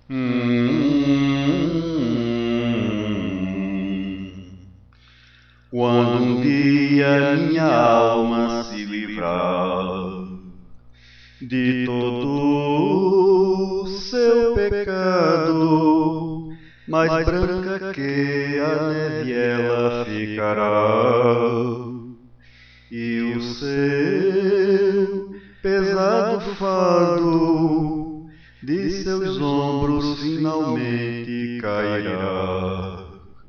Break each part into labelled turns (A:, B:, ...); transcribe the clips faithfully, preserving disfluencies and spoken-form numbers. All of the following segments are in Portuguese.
A: Hum, Quando um dia minha alma se livrar de todo o seu pecado, mais branca que a neve ela ficará, e o seu pesado fardo de seus ombros finalmente cairá.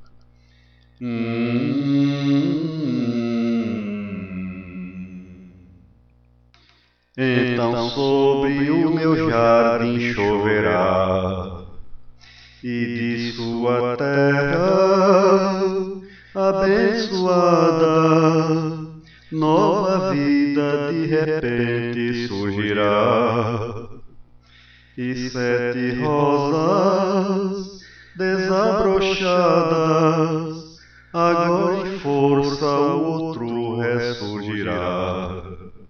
A: Hum. Então sobre o meu jardim choverá, e de sua terra abençoada nova vida de repente surgirá, e sete rosas desabrochadas agora em força o outro ressurgirá.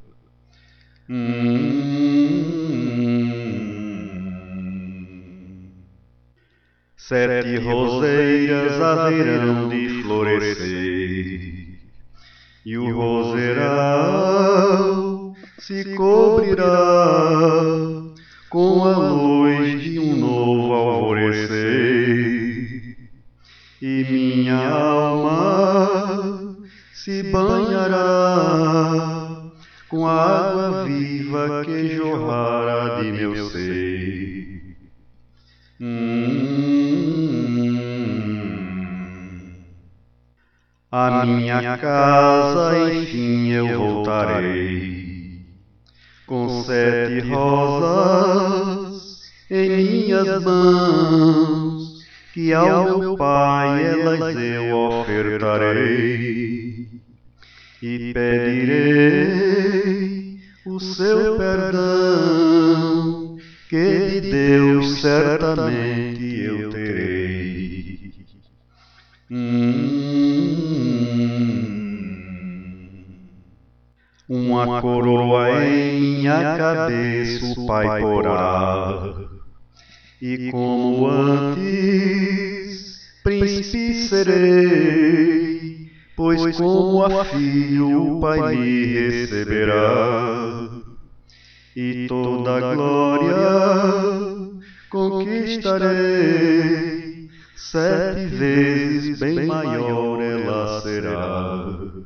A: Hum. Sete roseiras haverão de florescer, e o roseral se cobrirá com a luz de um novo alvorecer, e minha alma se banhará com a água viva que jorrará de meu ser. Hum. A minha casa enfim eu voltarei, com sete rosas em minhas mãos, que ao meu Pai elas eu ofertarei, e pedirei o seu perdão, que de Deus certamente eu terei. Hum. Uma coroa em minha cabeça o Pai porá, e como antes príncipe serei, pois como a filho o Pai me receberá, e toda a glória conquistarei, sete vezes bem maior ela será.